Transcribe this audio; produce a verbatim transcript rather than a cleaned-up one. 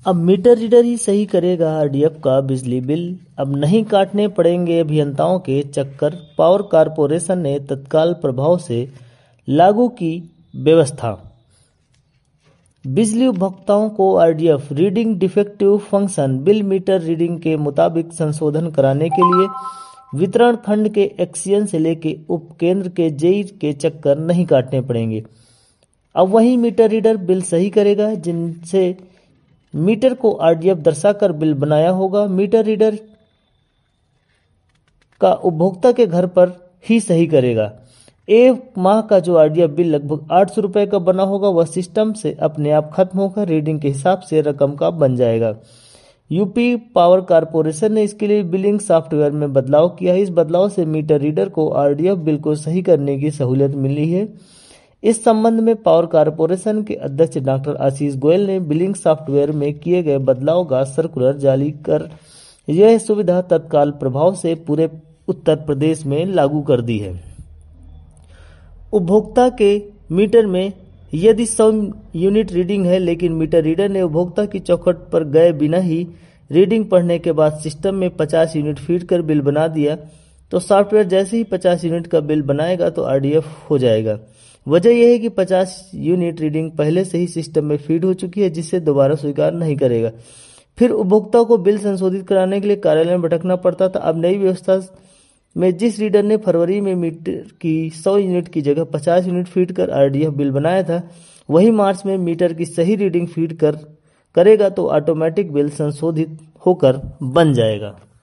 अब meter reader ही सही करेगा आरडीएफ का बिजली बिल, अब नहीं काटने पड़ेंगे अभियंताओं के चक्कर। पावर कारपोरेशन ने तत्काल प्रभाव से लागू की व्यवस्था। बिजली उपभोक्ताओं को RDF reading defective function bill meter reading के मुताबिक संशोधन कराने के लिए वितरण खंड के एक्सियन से लेके उपकेंद्र के जेई के चक्कर नहीं काटने पड़ेंगे। अब वही मीटर रीडर बिल सही करेगा जिनसे मीटर को आरडीएफ दर्शाकर बिल बनाया होगा। मीटर रीडर का उपभोक्ता के घर पर ही सही करेगा। एक माह का जो आरडीएफ बिल लगभग आठ सौ रुपए का बना होगा वह सिस्टम से अपने आप खत्म होकर रीडिंग के हिसाब से रकम का बन जाएगा। यूपी पावर कारपोरेशन ने इसके लिए बिलिंग सॉफ्टवेयर में बदलाव किया है। इस बदलाव से मीटर रीडर को आरडीएफ बिल को सही करने की सहूलियत मिली है। इस संबंध में पावर कारपोरेशन के अध्यक्ष डॉक्टर आशीष गोयल ने बिलिंग सॉफ्टवेयर में किए गए बदलाव का सर्कुलर जारी कर यह सुविधा तत्काल प्रभाव से पूरे उत्तर प्रदेश में लागू कर दी है। उपभोक्ता के मीटर में यदि सौ यूनिट रीडिंग है लेकिन मीटर रीडर ने उपभोक्ता की चौखट पर गए बिना ही रीडिंग पढ़ने के बाद सिस्टम में पचास यूनिट फीड कर बिल बना दिया तो सॉफ्टवेयर जैसे ही पचास यूनिट का बिल बनाएगा तो आरडीएफ हो जाएगा। वजह यह है कि पचास यूनिट रीडिंग पहले से ही सिस्टम में फीड हो चुकी है जिसे दोबारा स्वीकार नहीं करेगा। फिर उपभोक्ता को बिल संशोधित कराने के लिए कार्यालय में भटकना पड़ता था। अब नई व्यवस्था में जिस रीडर ने फरवरी में मीटर की सौ यूनिट की जगह पचास यूनिट फीड कर आरडीएफ बिल बनाया था वही मार्च में मीटर की सही रीडिंग फीड कर करेगा तो ऑटोमेटिक बिल संशोधित होकर बन जाएगा।